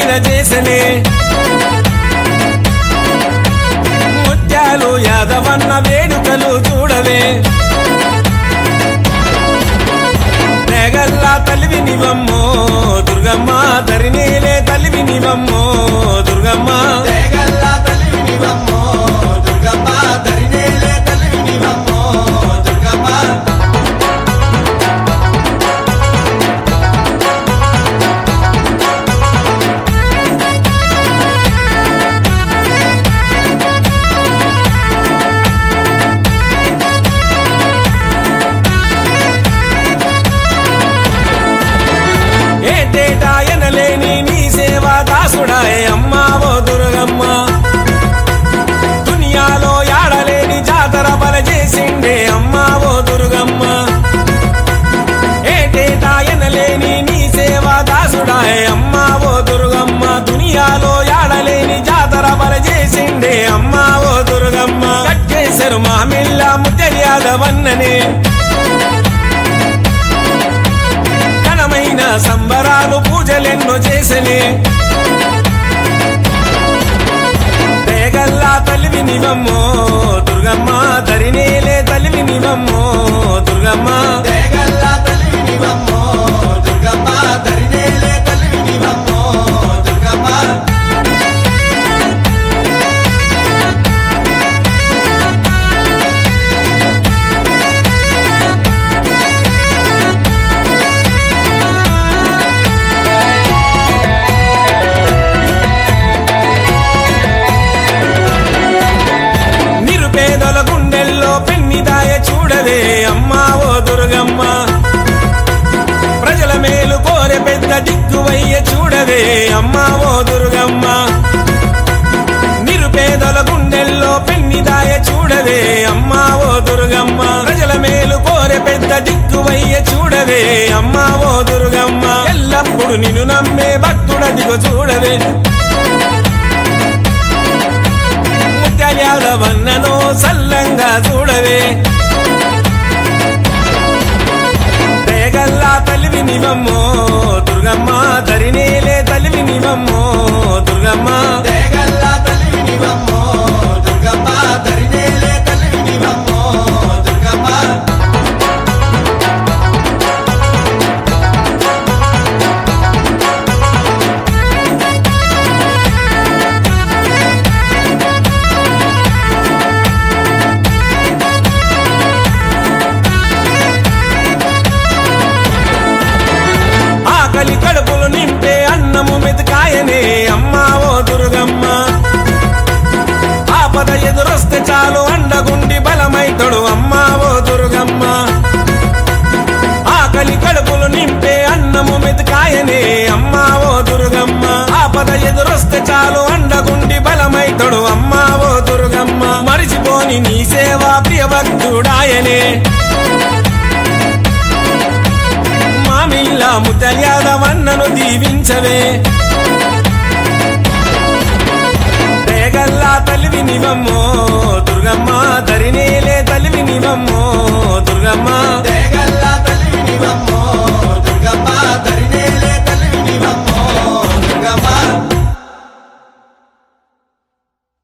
పైన చేసనే ముత్యాలు యాదవన్న వేడుకలు చూడవే నేగల్లా తల్లివి నివమ్మో దుర్గమ్మ ధరినేలే తల్లివి నివమ్మో దుర్గమ్మ నేగల్లా తల్లివి నివమ్మో దుర్గమ్మ ధరినేలే తల్లివి నివమ్మో దుర్గమ్మ ఏటేటాయనలేని నీ సేవా దాసుడాయే అమ్మా ఓ దుర్గమ్మ దునియాలో యాడలేని జాతర బల చేసిండే అమ్మా ఓ దుర్గమ్మ ఏటేటాయనలేని నీ సేవా దాసుడాయే అమ్మా ఓ దుర్గమ్మ దునియాలో యాడలేని జాతర బల చేసిండే అమ్మా ఓ దుర్గమ్మ కట్టేశారు మామిళ్ళ ముత్యాలవన్ననే సంబరాలు పూజలెన్నో చేసనే నేగల్లా తల్లివి నివమ్మో దుర్గమ్మ ధరినేలే తల్లివి నివమ్మో దుర్గమ్మ నేగల్లా తల్లివి నివమ్మో దుర్గమ్మ ధరినేలే తల్లివి నివమ్మో దుర్గమ్మ పేదల గుండెల్లో పెన్నిదాయ చూడవే అమ్మా ఓ దుర్గమ్మ ప్రజల మేలు కోరె పెద్ద దిక్కువయ్య చూడవే అమ్మా ఓ దుర్గమ్మ నిరుపేదల గుండెల్లో పెన్నిదాయ చూడవే అమ్మా ఓ దుర్గమ్మ ప్రజల మేలు కోరె పెద్ద దిక్కువయ్య చూడవే అమ్మా ఓ దుర్గమ్మ ఎల్లప్పుడు నిన్ను నమ్మే భక్తుడదిగో చూడవే యాదవన్నను సల్లంగా చూడవే నేగల్లా తల్లివి నివమ్మో దుర్గమ్మ ధరినేలే తల్లివి నివమ్మో దుర్గమ్మ నేగల్లా తల్లివి నివమ్మో దుర్గమ్మ ధరినేలే తల్లివి నివమ్మో దుర్గమ్మ ఆకలి కడుపులు నింపే అన్నము మెతుకాయనే అమ్మా ఓ దుర్గమ్మ ఆపద ఎదురొస్తే చాలు అండగుండి బలమైతడు అమ్మా ఓ దుర్గమ్మ ఆకలి కడుపులు నింపే అన్నము మెతుకాయనే అమ్మా ఓ దుర్గమ్మ ఆపద ఎదురొస్తే చాలు అండగుండి బలమైతడు అమ్మా ఓ దుర్గమ్మ మరిచిపోని నీ సేవా ప్రియ భక్తుడాయనే మామిళ్ళ ముత్యాలవన్నను దీవించవే నేగల్లా తల్లివి నివమ్మో దుర్గమ్మ ధరినేలే